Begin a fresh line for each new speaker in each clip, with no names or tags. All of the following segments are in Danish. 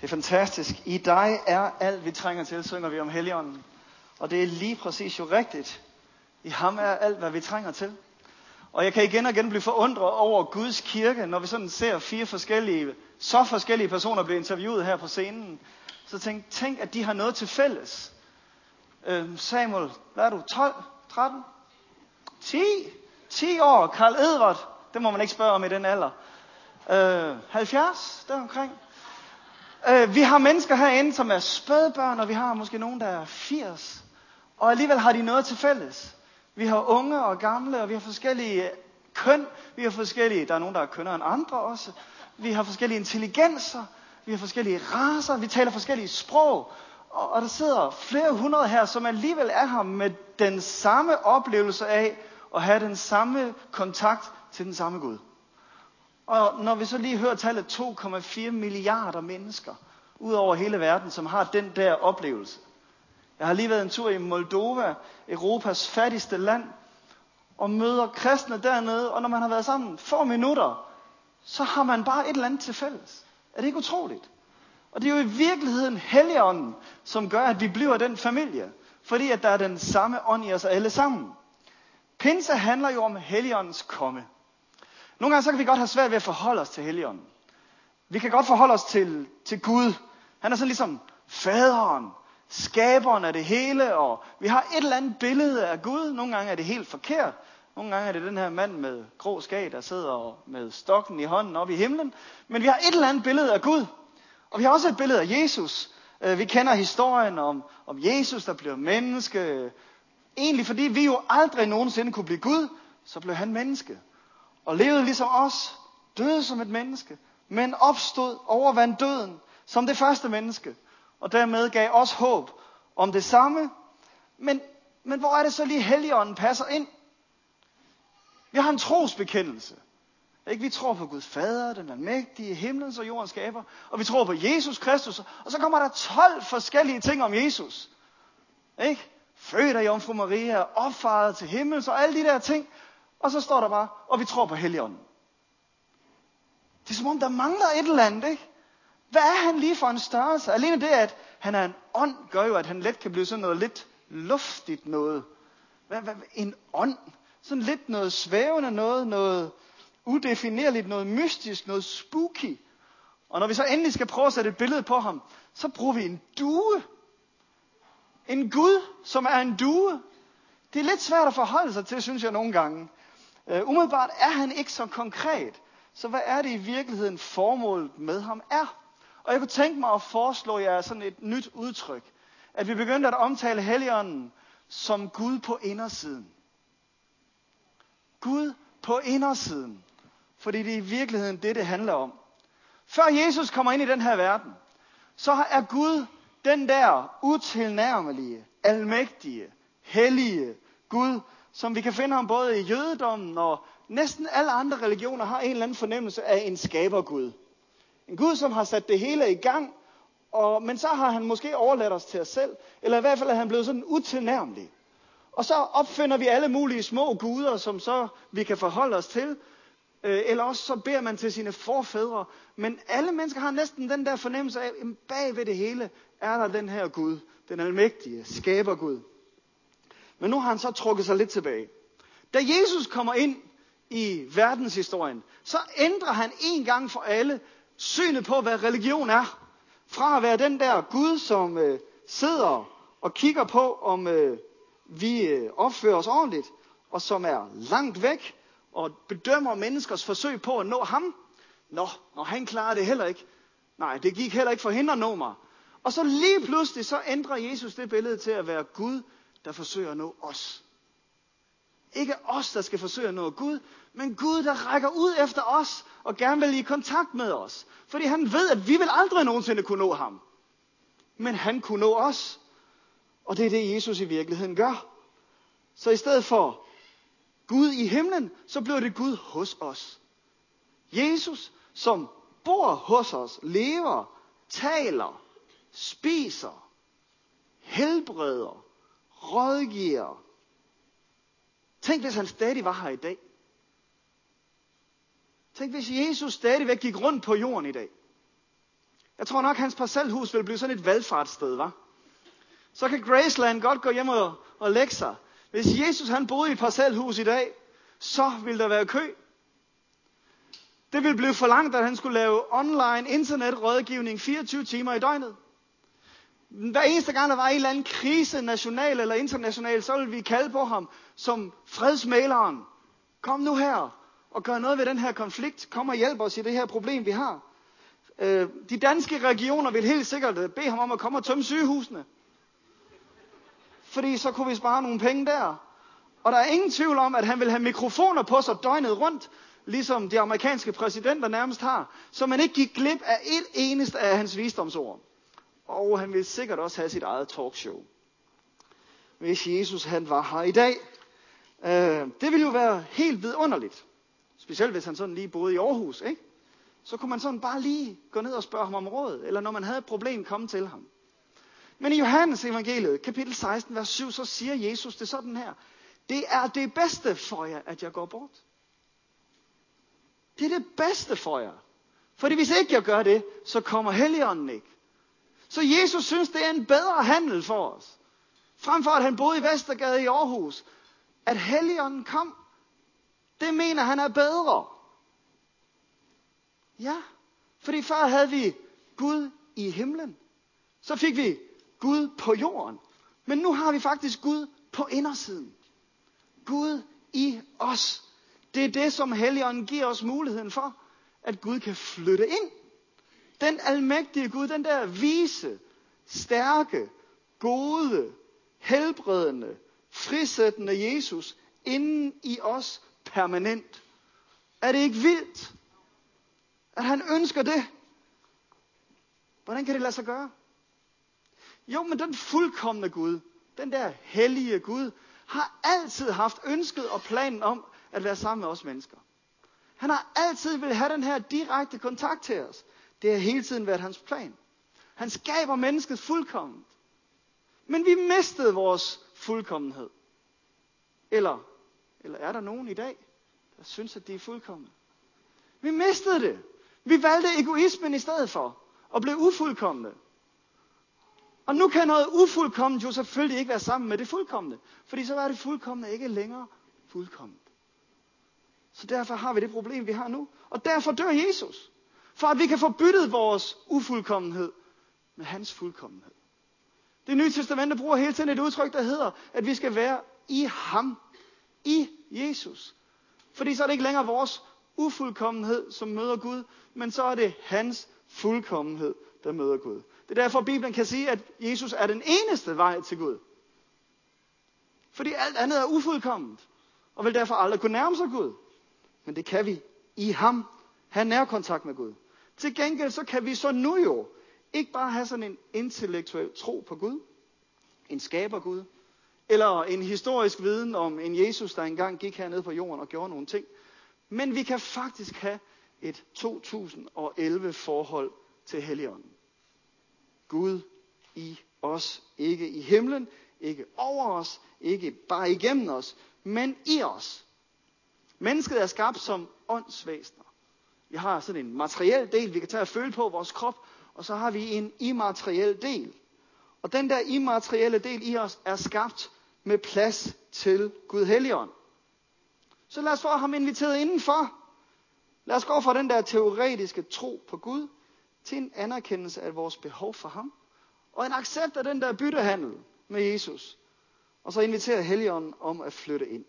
Det er fantastisk. I dig er alt, vi trænger til, synger vi om Helligånden. Og det er lige præcis jo rigtigt. I ham er alt, hvad vi trænger til. Og jeg kan igen og igen blive forundret over Guds kirke, når vi sådan ser så forskellige personer blive interviewet her på scenen. Så tænk, at de har noget til fælles. Samuel, hvad er du? 12? 13? 10 år. Karl Edvard, det må man ikke spørge om i den alder. 70, deromkring. Vi har mennesker herinde, som er spædbørn, og vi har måske nogen, der er 80. Og alligevel har de noget til fælles. Vi har unge og gamle, og vi har forskellige køn. Vi har forskellige, der er nogen, der er kønnere end andre også. Vi har forskellige intelligenser. Vi har forskellige racer. Vi taler forskellige sprog. Og der sidder flere hundrede her, som alligevel er her med den samme oplevelse af at have den samme kontakt til den samme Gud. Og når vi så lige hører tallet 2,4 milliarder mennesker ud over hele verden, som har den der oplevelse. Jeg har lige været en tur i Moldova, Europas fattigste land, og møder kristne dernede, og når man har været sammen få minutter, så har man bare et eller andet til fælles. Er det ikke utroligt? Og det er jo i virkeligheden Helligånden, som gør, at vi bliver den familie, fordi at der er den samme ånd i os alle sammen. Pinse handler jo om Helligåndens komme. Nogle gange så kan vi godt have svært ved at forholde os til Helligånden. Vi kan godt forholde os til Gud. Han er sådan ligesom faderen, skaberen af det hele, og vi har et eller andet billede af Gud. Nogle gange er det helt forkert. Nogle gange er det den her mand med grå skæg, der sidder med stokken i hånden oppe i himlen. Men vi har et eller andet billede af Gud. Og vi har også et billede af Jesus. Vi kender historien om Jesus, der blev menneske. Egentlig fordi vi jo aldrig nogensinde kunne blive Gud, så blev han menneske. Og levede ligesom os, døde som et menneske, men opstod, overvandt døden som det første menneske. Og dermed gav os håb om det samme. Men hvor er det så lige Helligånden passer ind? Vi har en trosbekendelse. Ikke? Vi tror på Gud Fader, den almægtige, himlens og jordens skaber. Og vi tror på Jesus Kristus. Og så kommer der 12 forskellige ting om Jesus. Ikke? Født af Jomfru Maria, opfaret til himmels og alle de der ting. Og så står der bare, og vi tror på Helligånden. Det er som om, der mangler et eller andet, ikke? Hvad er han lige for en størrelse? Alene det, at han er en ånd, gør jo, at han let kan blive sådan noget lidt luftigt noget. En ånd? Sådan lidt noget svævende noget udefinerligt, noget mystisk, noget spooky. Og når vi så endelig skal prøve at sætte et billede på ham, så bruger vi en due. En Gud, som er en due. Det er lidt svært at forholde sig til, synes jeg nogle gange. Umiddelbart er han ikke så konkret. Så hvad er det i virkeligheden formålet med ham er? Og jeg kunne tænke mig at foreslå jer sådan et nyt udtryk. At vi begyndte at omtale Helligånden som Gud på indersiden. Gud på indersiden. Fordi det er i virkeligheden det handler om. Før Jesus kommer ind i den her verden, så er Gud den der utilnærmelige, almægtige, hellige Gud, som vi kan finde ham både i jødedommen og næsten alle andre religioner har en eller anden fornemmelse af en skabergud. En Gud, som har sat det hele i gang, men så har han måske overladt os til os selv, eller i hvert fald er han blevet sådan utilnærmelig. Og så opfinder vi alle mulige små guder, som så vi kan forholde os til, eller også så beder man til sine forfædre. Men alle mennesker har næsten den der fornemmelse af, at bag ved det hele er der den her Gud, den almægtige skabergud. Men nu har han så trukket sig lidt tilbage. Da Jesus kommer ind i verdenshistorien, så ændrer han en gang for alle synet på, hvad religion er. Fra at være den der Gud, som sidder og kigger på, om vi opfører os ordentligt, og som er langt væk, og bedømmer menneskers forsøg på at nå ham. Når han klarer det heller ikke. Nej, det gik heller ikke for hende at nå mig. Og så lige pludselig, så ændrer Jesus det billede til at være Gud, der forsøger at nå os. Ikke os, der skal forsøge at nå Gud, men Gud, der rækker ud efter os, og gerne vil i kontakt med os. Fordi han ved, at vi vil aldrig nogensinde kunne nå ham. Men han kunne nå os. Og det er det, Jesus i virkeligheden gør. Så i stedet for Gud i himlen, så bliver det Gud hos os. Jesus, som bor hos os, lever, taler, spiser, helbreder, rådgiver. Tænk, hvis han stadig var her i dag. Tænk, hvis Jesus stadigvæk gik rundt på jorden i dag. Jeg tror nok, hans parcelhus vil blive sådan et valgfartssted, hva'? Så kan Graceland godt gå hjem og lægge sig. Hvis Jesus han boede i et parcelhus i dag, så ville der være kø. Det ville blive for langt, at han skulle lave online internetrådgivning 24 timer i døgnet. Hver eneste gang der var en eller anden krise, national eller international, så ville vi kalde på ham som fredsmæleren. Kom nu her og gør noget ved den her konflikt. Kom og hjælp os i det her problem, vi har. De danske regioner vil helt sikkert bede ham om at komme og tømme sygehusene. Fordi så kunne vi spare nogle penge der. Og der er ingen tvivl om, at han vil have mikrofoner på sig døgnet rundt, ligesom de amerikanske præsidenter nærmest har, så man ikke gik glip af et eneste af hans visdomsord. Og han vil sikkert også have sit eget talkshow, hvis Jesus han var her i dag. Det ville jo være helt vidunderligt. Specielt hvis han sådan lige boede i Aarhus, ikke? Så kunne man sådan bare lige gå ned og spørge ham om råd, eller når man havde et problem, komme til ham. Men i Johannes evangeliet, kapitel 16, vers 7, så siger Jesus det sådan her. Det er det bedste for jer, at jeg går bort. Det er det bedste for jer. Fordi hvis ikke jeg gør det, så kommer Helligånden ikke. Så Jesus synes, det er en bedre handel for os. Frem for at han boede i Vestergade i Aarhus. At Helligånden kom, det mener han er bedre. Ja, fordi før havde vi Gud i himlen. Så fik vi Gud på jorden. Men nu har vi faktisk Gud på indersiden. Gud i os. Det er det, som Helligånden giver os muligheden for, at Gud kan flytte ind. Den almægtige Gud, den der vise, stærke, gode, helbredende, frisættende Jesus, inden i os permanent. Er det ikke vildt, at han ønsker det? Hvordan kan det lade sig gøre? Jo, men den fuldkomne Gud, den der hellige Gud, har altid haft ønsket og planen om at være sammen med os mennesker. Han har altid vil have den her direkte kontakt til os. Det har hele tiden været hans plan. Han skaber mennesket fuldkomment. Men vi mistede vores fuldkommenhed. Eller er der nogen i dag, der synes, at de er fuldkomne? Vi mistede det. Vi valgte egoismen i stedet for og blev ufuldkomne. Og nu kan noget ufuldkomment jo selvfølgelig ikke være sammen med det fuldkomne. Fordi så var det fuldkomne ikke længere fuldkomment. Så derfor har vi det problem, vi har nu. Og derfor dør Jesus. For at vi kan få byttet vores ufuldkommenhed med hans fuldkommenhed. Det Nye Testamente bruger hele tiden et udtryk, der hedder, at vi skal være i ham. I Jesus. Fordi så er det ikke længere vores ufuldkommenhed, som møder Gud, men så er det hans fuldkommenhed, der møder Gud. Det er derfor, Bibelen kan sige, at Jesus er den eneste vej til Gud. Fordi alt andet er ufuldkomment, og vil derfor aldrig kunne nærme sig Gud. Men det kan vi i ham. Have nærkontakt med Gud. Til gengæld så kan vi så nu jo ikke bare have sådan en intellektuel tro på Gud, en skaber Gud, eller en historisk viden om en Jesus, der engang gik hernede på jorden og gjorde nogle ting. Men vi kan faktisk have et 2011 forhold til Helligånden. Gud i os, ikke i himlen, ikke over os, ikke bare igennem os, men i os. Mennesket er skabt som åndsvæsener. Vi har sådan en materiel del, vi kan tage og føle på vores krop, og så har vi en immateriel del. Og den der immaterielle del i os er skabt med plads til Gud Helligånd. Så lad os få ham inviteret indenfor. Lad os gå fra den der teoretiske tro på Gud til en anerkendelse af vores behov for ham. Og en accept af den der byttehandel med Jesus. Og så invitere Helligånden om at flytte ind.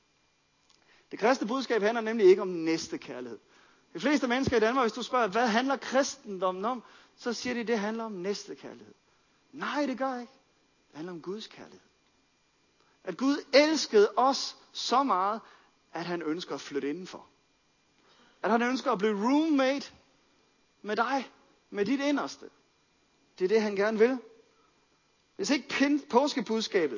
Det kristne budskab handler nemlig ikke om næstekærlighed. De fleste mennesker i Danmark, hvis du spørger, hvad handler kristendommen om? Så siger de, det handler om næstekærlighed. Nej, det gør ikke. Det handler om Guds kærlighed. At Gud elskede os så meget, at han ønsker at flytte indenfor. At han ønsker at blive roommate med dig, med dit inderste. Det er det, han gerne vil. Hvis ikke påskebudskabet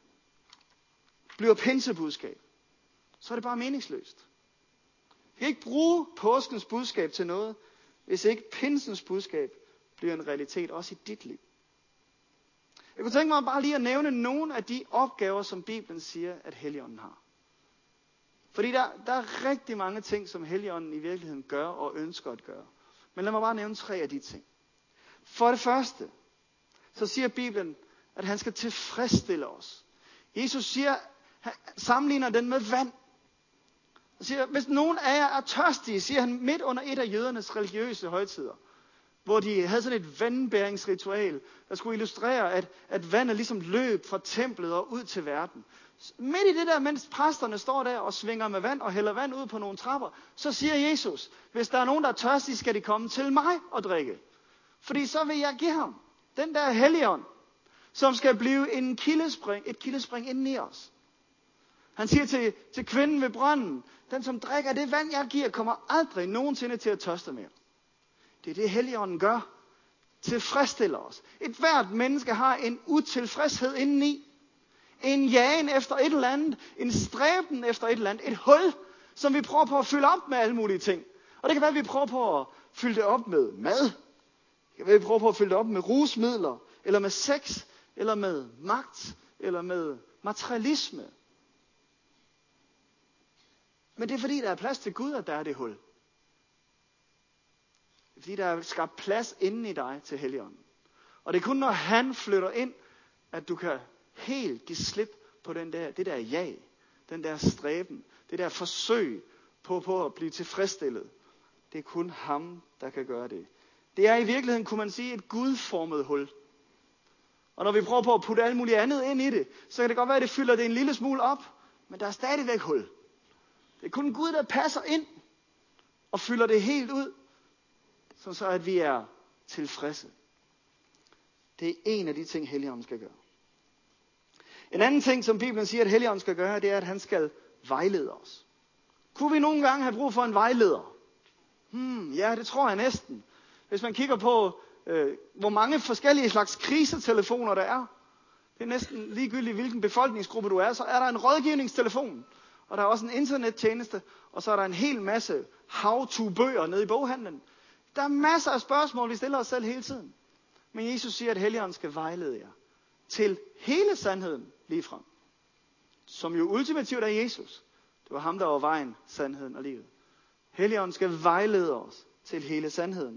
bliver pinsebudskab, så er det bare meningsløst. Vi kan ikke bruge påskens budskab til noget, hvis ikke pinsens budskab bliver en realitet også i dit liv. Jeg kunne tænke mig bare lige at nævne nogle af de opgaver, som Bibelen siger, at Helligånden har. Fordi der er rigtig mange ting, som Helligånden i virkeligheden gør og ønsker at gøre. Men lad mig bare nævne 3 af de ting. For det første, så siger Bibelen, at han skal tilfredsstille os. Jesus siger, han sammenligner den med vand. Han siger, hvis nogen af jer er tørstige, siger han midt under et af jødernes religiøse højtider, hvor de havde sådan et vandbæringsritual, der skulle illustrere, at vandet ligesom løb fra templet og ud til verden. Midt i det der, mens præsterne står der og svinger med vand og hælder vand ud på nogle trapper, så siger Jesus, hvis der er nogen, der er tørstige, skal de komme til mig og drikke. Fordi så vil jeg give ham den der Helligånd, som skal blive et kildespring inden i os. Han siger til kvinden ved brønden, den som drikker det vand, jeg giver, kommer aldrig nogensinde til at tørste mere. Det er det, Helligånden gør. Tilfredsstiller os. Et hvert menneske har en utilfredshed indeni. En jagen efter et eller andet. En stræben efter et eller andet. Et hul, som vi prøver på at fylde op med alle mulige ting. Og det kan være, at vi prøver på at fylde det op med mad. Det kan være, at vi prøver på at fylde det op med rusmidler. Eller med sex. Eller med magt. Eller med materialisme. Men det er fordi, der er plads til Gud, at der er det hul. Det er fordi, der er skabt plads inden i dig til Helligånden. Og det er kun, når han flytter ind, at du kan helt give slip på det der jag, den der stræben, det der forsøg på at blive tilfredsstillet. Det er kun ham, der kan gøre det. Det er i virkeligheden, kunne man sige, et gudformet hul. Og når vi prøver på at putte alt muligt andet ind i det, så kan det godt være, at det fylder det en lille smule op, men der er stadigvæk hul. Det er kun Gud, der passer ind og fylder det helt ud, så at vi er tilfredse. Det er en af de ting, Helligånden skal gøre. En anden ting, som Bibelen siger, at Helligånden skal gøre, det er, at han skal vejlede os. Kunne vi nogle gange have brug for en vejleder? Ja, det tror jeg næsten. Hvis man kigger på, hvor mange forskellige slags krisetelefoner der er. Det er næsten ligegyldigt, hvilken befolkningsgruppe du er. Så er der en rådgivningstelefon. Og der er også en internettjeneste. Og så er der en hel masse how-to-bøger nede i boghandlen. Der er masser af spørgsmål, vi stiller os selv hele tiden. Men Jesus siger, at Helligånden skal vejlede jer til hele sandheden ligefrem. Som jo ultimativt er Jesus. Det var ham, der var vejen, sandheden og livet. Helligånden skal vejlede os til hele sandheden.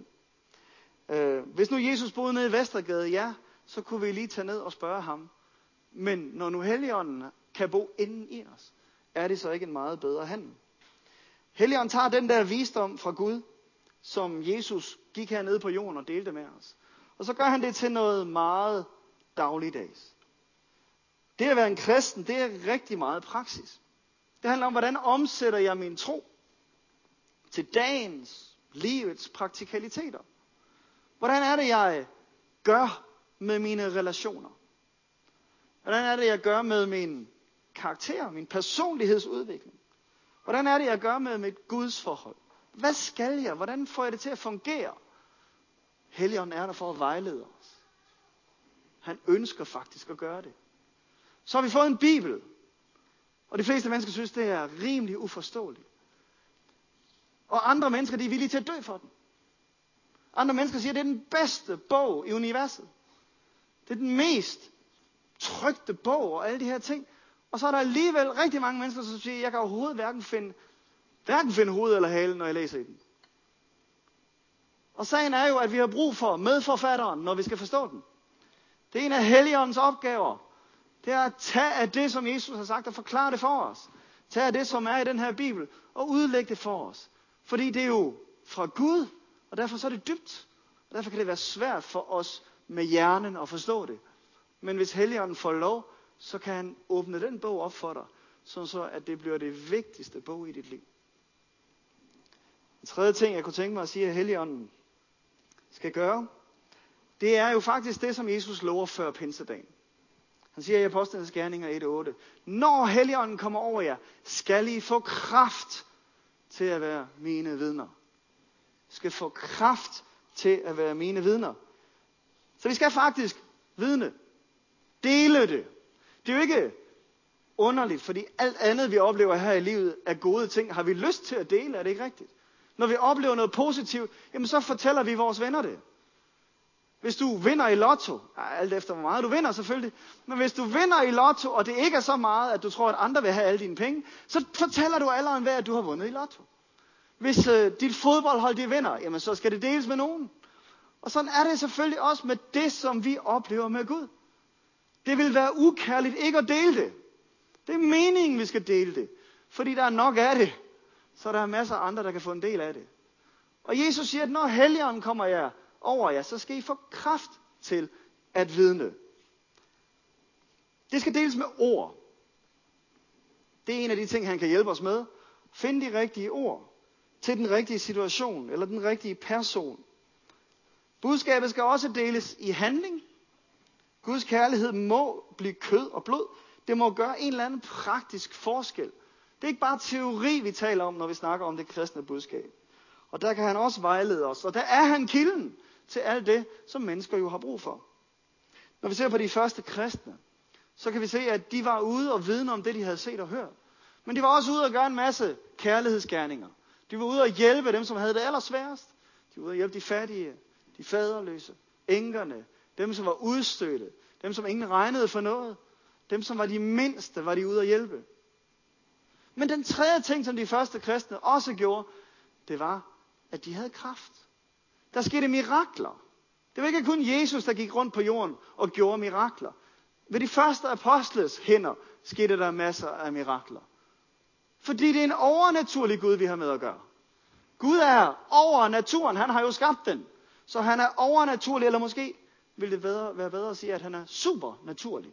Hvis nu Jesus boede nede i Vestergade, ja, så kunne vi lige tage ned og spørge ham. Men når nu Helligånden kan bo inden i os, er det så ikke en meget bedre handel? Helligånden tager den der visdom fra Gud, som Jesus gik hernede på jorden og delte med os. Og så gør han det til noget meget dagligdags. Det at være en kristen, det er rigtig meget praksis. Det handler om, hvordan omsætter jeg min tro til dagens, livets praktikaliteter. Hvordan er det, jeg gør med mine relationer? Hvordan er det, jeg gør med min karakter, min personlighedsudvikling? Hvordan er det, jeg gør med mit Guds forhold? Hvad skal jeg? Hvordan får jeg det til at fungere? Helligånden er der for at vejlede os. Han ønsker faktisk at gøre det. Så har vi fået en bibel. Og de fleste mennesker synes, det er rimelig uforståeligt. Og andre mennesker, de er villige til at dø for den. Andre mennesker siger, at det er den bedste bog i universet. Det er den mest trykte bog og alle de her ting. Og så er der alligevel rigtig mange mennesker, som siger, at jeg kan overhovedet hverken finde hoved eller hale, når jeg læser i den. Og sagen er jo, at vi har brug for medforfatteren, når vi skal forstå den. Det er en af Helligåndens opgaver. Det er at tage af det, som Jesus har sagt, og forklare det for os. Tage af det, som er i den her bibel, og udlægge det for os. Fordi det er jo fra Gud, og derfor så er det dybt. Og derfor kan det være svært for os med hjernen at forstå det. Men hvis Helligånden får lov, så kan han åbne den bog op for dig, så at det bliver det vigtigste bog i dit liv. En tredje ting, jeg kunne tænke mig at sige, at Helligånden skal gøre, det er jo faktisk det, som Jesus lover før pinsedagen. Han siger i Apostlenes Gerninger 1:8, når Helligånden kommer over jer, skal I få kraft til at være mine vidner. I skal få kraft til at være mine vidner. Så vi skal faktisk vidne. Dele det. Det er jo ikke underligt, fordi alt andet, vi oplever her i livet, er gode ting. Har vi lyst til at dele, er det ikke rigtigt? Når vi oplever noget positivt, jamen så fortæller vi vores venner det. Hvis du vinder i lotto, alt efter hvor meget du vinder selvfølgelig, men hvis du vinder i lotto, og det ikke er så meget, at du tror, at andre vil have alle dine penge, så fortæller du alle andre, at du har vundet i lotto. Hvis dit fodboldhold de vinder, jamen så skal det deles med nogen. Og sådan er det selvfølgelig også med det, som vi oplever med Gud. Det vil være ukærligt ikke at dele det. Det er meningen, vi skal dele det. Fordi der er nok af det, så der er masser af andre, der kan få en del af det. Og Jesus siger, at når Helligånden kommer over jer, så skal I få kraft til at vidne. Det skal deles med ord. Det er en af de ting, han kan hjælpe os med. Find de rigtige ord til den rigtige situation eller den rigtige person. Budskabet skal også deles i handling. Guds kærlighed må blive kød og blod. Det må gøre en eller anden praktisk forskel. Det er ikke bare teori, vi taler om, når vi snakker om det kristne budskab. Og der kan han også vejlede os. Og der er han kilden til alt det, som mennesker jo har brug for. Når vi ser på de første kristne, så kan vi se, at de var ude og vidne om det, de havde set og hørt. Men de var også ude og gøre en masse kærlighedsgerninger. De var ude og hjælpe dem, som havde det allersværest. De var ude og hjælpe de fattige, de faderløse, enkerne, dem, som var udstødte, dem, som ingen regnede for noget. Dem, som var de mindste, var de ude at hjælpe. Men den tredje ting, som de første kristne også gjorde, det var, at de havde kraft. Der skete mirakler. Det var ikke kun Jesus, der gik rundt på jorden og gjorde mirakler. Ved de første apostles hænder skete der masser af mirakler. Fordi det er en overnaturlig Gud, vi har med at gøre. Gud er over naturen. Han har jo skabt den. Så han er overnaturlig, eller måske vil det være bedre at sige, at han er supernaturlig.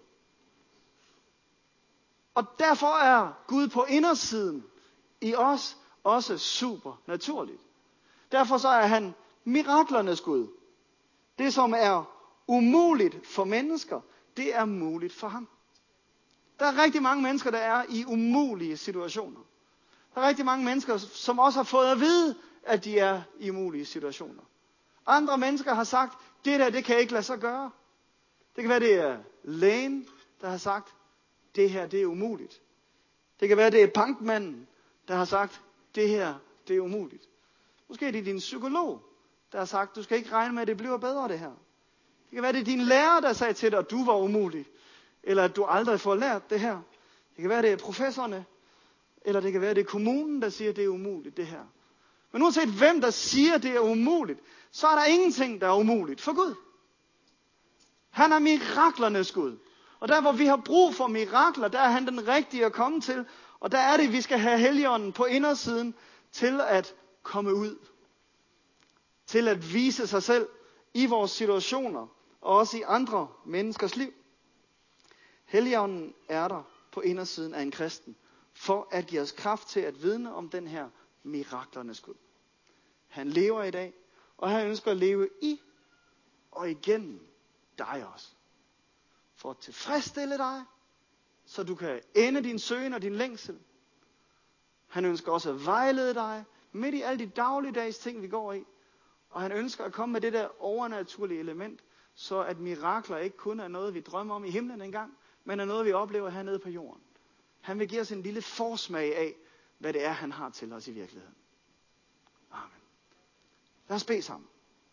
Og derfor er Gud på indersiden i os også supernaturligt. Derfor så er han miraklernes Gud. Det, som er umuligt for mennesker, det er muligt for ham. Der er rigtig mange mennesker, der er i umulige situationer. Der er rigtig mange mennesker, som også har fået at vide, at de er i umulige situationer. Andre mennesker har sagt, det kan ikke lade sig gøre. Det kan være, det er lægen, der har sagt, det her, det er umuligt. Det kan være, det er bankmanden, der har sagt, det her, det er umuligt. Måske er det din psykolog, der har sagt, du skal ikke regne med, at det bliver bedre, det her. Det kan være, det er din lærer, der sagde til dig, at du var umulig. Eller at du aldrig får lært det her. Det kan være, det er professorerne. Eller det kan være, det er kommunen, der siger, at det er umuligt, det her. Men uanset hvem, der siger, at det er umuligt, så er der ingenting, der er umuligt for Gud. Han er miraklernes Gud. Og der, hvor vi har brug for mirakler, der er han den rigtige at komme til. Og der er det, vi skal have Helligånden på indersiden til at komme ud. Til at vise sig selv i vores situationer, og også i andre menneskers liv. Helligånden er der på indersiden af en kristen, for at give os kraft til at vidne om den her miraklernes Gud. Han lever i dag, og han ønsker at leve i og igennem dig også. For at tilfredsstille dig, så du kan ende din søgen og din længsel. Han ønsker også at vejlede dig midt i alle de dagligdags ting, vi går i. Og han ønsker at komme med det der overnaturlige element, så at mirakler ikke kun er noget, vi drømmer om i himlen engang, men er noget, vi oplever hernede på jorden. Han vil give os en lille forsmag af, hvad det er, han har til os i virkeligheden. Amen. Lad os bede sammen.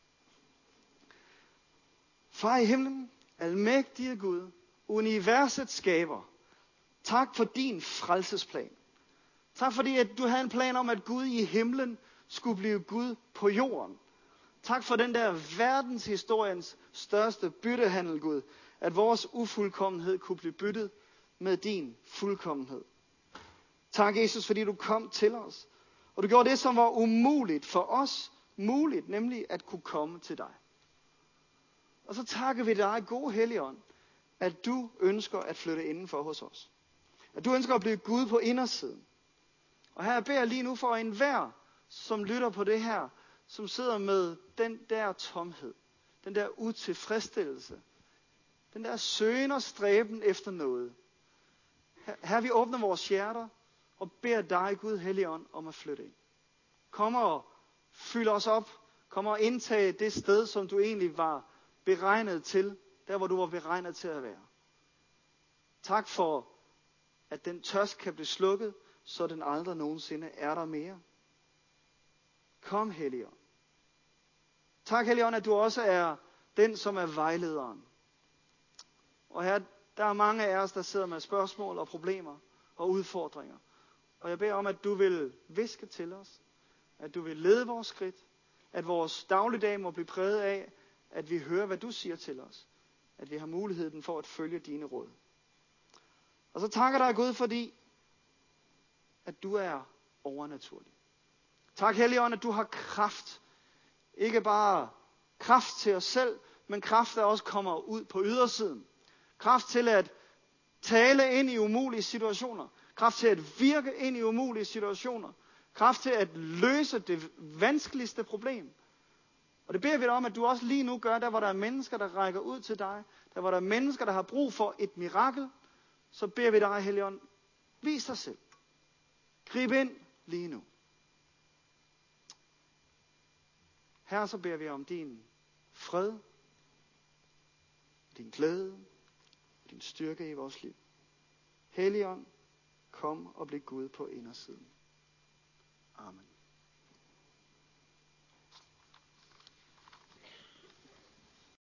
Far i himlen, almægtige Gud, universets skaber, tak for din frelsesplan. Tak fordi, at du havde en plan om, at Gud i himlen skulle blive Gud på jorden. Tak for den der verdenshistoriens største byttehandel, Gud. At vores ufuldkommenhed kunne blive byttet med din fuldkommenhed. Tak, Jesus, fordi du kom til os. Og du gjorde det, som var umuligt for os, muligt, nemlig at kunne komme til dig. Og så takker vi dig, gode Helligånd, at du ønsker at flytte indenfor hos os. At du ønsker at blive Gud på indersiden. Og her beder jeg lige nu for enhver, som lytter på det her, som sidder med den der tomhed, den der utilfredsstillelse, den der søgen og stræben efter noget. Her vi åbner vores hjerter og beder dig, Gud Helligånd, om at flytte ind. Kom og fyld os op. Kom og indtage det sted, som du egentlig var beregnet til. Der, hvor du var beregnet til at være. Tak for, at den tørst kan blive slukket, så den aldrig nogensinde er der mere. Kom, Helligånd. Tak, Helligånd, at du også er den, som er vejlederen. Og her, der er mange af os, der sidder med spørgsmål og problemer og udfordringer. Og jeg beder om, at du vil hviske til os. At du vil lede vores skridt. At vores dagligdag må blive præget af, at vi hører, hvad du siger til os. At vi har muligheden for at følge dine råd. Og så takker dig Gud, fordi at du er overnaturlig. Tak Helligånd, at du har kraft. Ikke bare kraft til os selv, men kraft, der også kommer ud på ydersiden. Kraft til at tale ind i umulige situationer. Kraft til at virke ind i umulige situationer. Kraft til at løse det vanskeligste problem. Og det beder vi dig om, at du også lige nu gør, der hvor der er mennesker, der rækker ud til dig. Der hvor der er mennesker, der har brug for et mirakel. Så beder vi dig, Helligånd, vis dig selv. Grib ind lige nu. Her så beder vi om din fred, din glæde, din styrke i vores liv. Helligånd, kom og bliv Gud på indersiden. Amen.